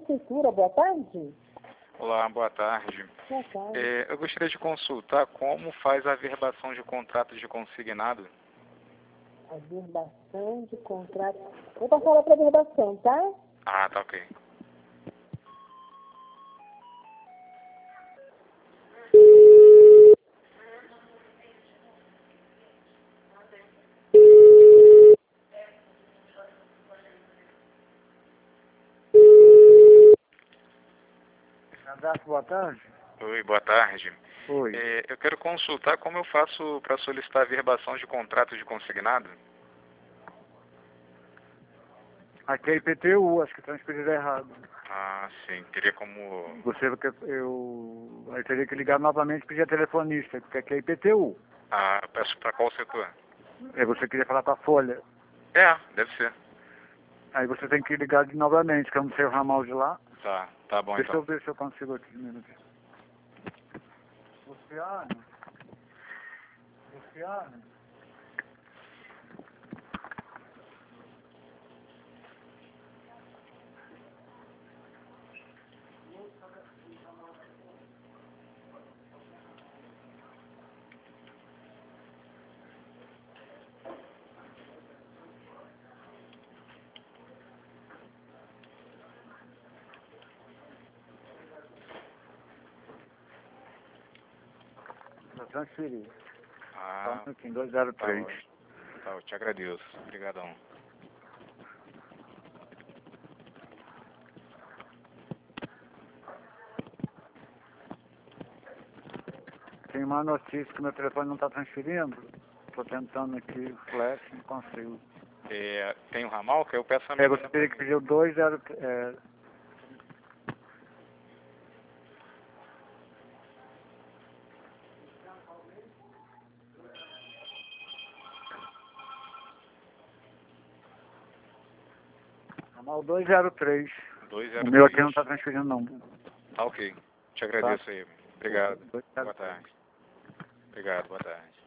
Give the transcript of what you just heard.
Prefeitura, boa tarde. Olá, boa tarde. Boa tarde. Eu gostaria de consultar como faz a averbação de contrato de consignado. Averbação de contrato. Vou passar lá para averbação, tá? Ah, tá ok. Cadastro, boa tarde. Oi, boa tarde. Oi. Eu quero consultar como eu faço para solicitar a averbação de contrato de consignado. Aqui é IPTU, acho que transferiram errado. Ah, sim. Teria como... Aí teria que ligar novamente e pedir a telefonista, porque aqui é IPTU. Ah, peço para qual setor? Aí você queria falar com a Folha. Deve ser. Aí você tem que ligar novamente, que eu não sei o ramal de lá. Tá bom Deixa então. eu ver se eu consigo aqui um minuto. Luciano? Luciano? Já transferi. Ah, Tá aqui, 203. tá, eu te agradeço. Obrigadão. Tem uma notícia que meu telefone não está transferindo. Estou tentando aqui, flash, não consigo. Tem o ramal que eu peço a Você teria que pedir o 203. Ramal 203. 203. O meu aqui não está transferindo, não. Tá ok. Te agradeço aí. Obrigado. Boa Boa tarde. Obrigado, boa tarde.